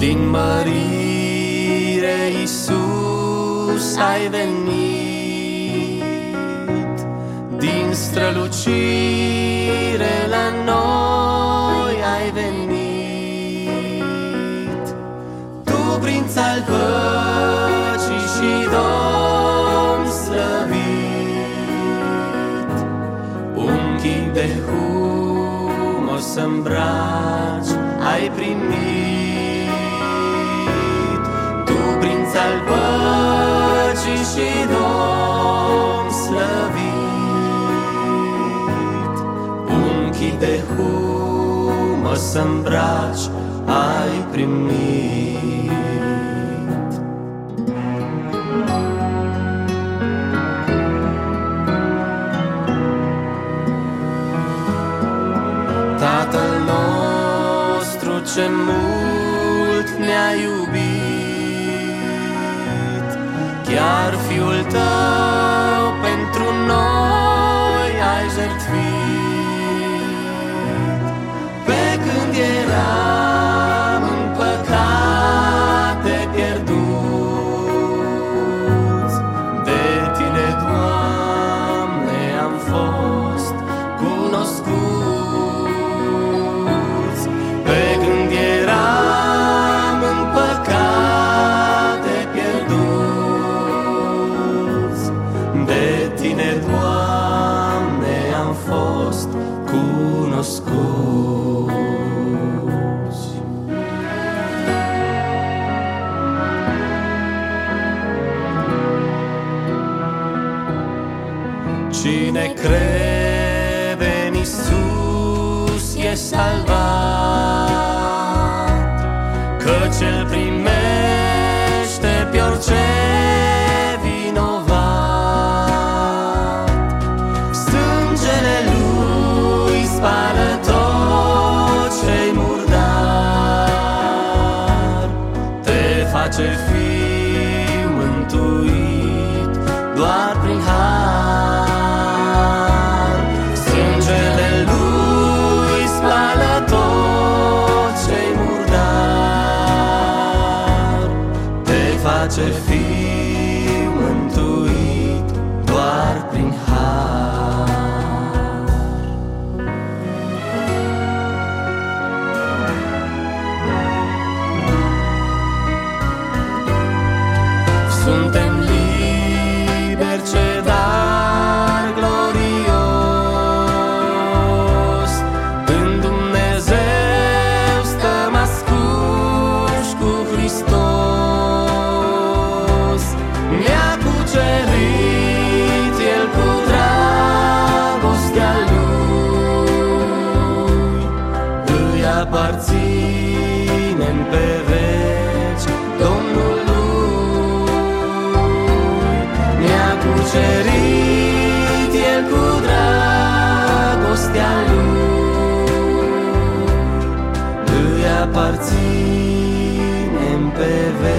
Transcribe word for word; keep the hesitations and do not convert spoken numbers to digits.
Din mărire, Iisus, ai venit, din strălucire la noi ai venit. Tu, Prinț al păcii și Domn slăvit, un chip de humos îmbraci ai primit. Prinț al păcii și Domn slăvit, un chip de humos îmbraci ai primit. Tatăl nostru ce mult ne-a iubit, chiar Fiul Tău pentru noi ai jertfit. Pe când eram în păcate pierduți, de Tine, Doamne, am fost cunoscuți. Pe când eram în păcate pierduți, de Tine, Doamne, am fost cunoscuți. Cine crede în Iisus e salvat, căci El primește pe orice sângele Lui spală tot ce-i murdar, te face fiu mântuit doar prin har. Sângele Lui spală tot ce-i murdar, te face fiu mântuit doar prin har. Suntem liberi, ce dar glorios, în Dumnezeu stăm ascunși cu Hristos. Ne-a cucerit El cu dragostea Lui, îi aparținem pe veci Domnului. Cucerit El cu dragostea Lui, îi aparținem pe veci.